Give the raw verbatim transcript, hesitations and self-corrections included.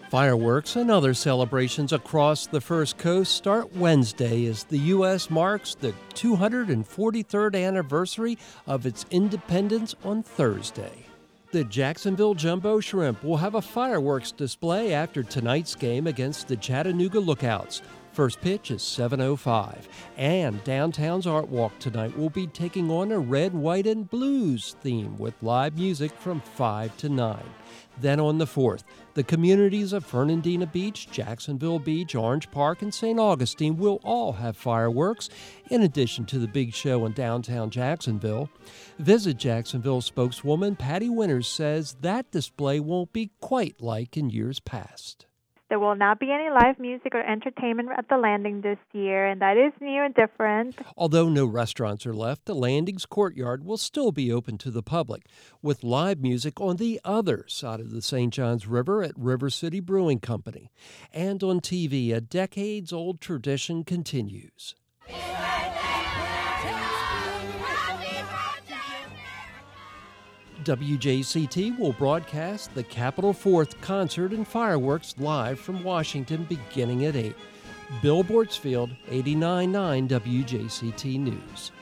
Fireworks and other celebrations across the First Coast start Wednesday as the U S marks the two hundred forty-third anniversary of its independence on Thursday. The Jacksonville Jumbo Shrimp will have a fireworks display after tonight's game against the Chattanooga Lookouts. First pitch is seven oh five, and downtown's Art Walk tonight will be taking on a red, white, and blues theme with live music from five to nine. Then on the fourth, the communities of Fernandina Beach, Jacksonville Beach, Orange Park, and Saint Augustine will all have fireworks, in addition to the big show in downtown Jacksonville. Visit Jacksonville spokeswoman Patty Winters says that display won't be quite like in years past. There will not be any live music or entertainment at the landing this year, and that is new and different. Although no restaurants are left, the landing's courtyard will still be open to the public, with live music on the other side of the Saint Johns River at River City Brewing Company. And on T V, a decades-old tradition continues. W J C T will broadcast the Capitol Fourth concert and fireworks live from Washington beginning at eight. Bill Bortsfield, eighty-nine point nine W J C T News.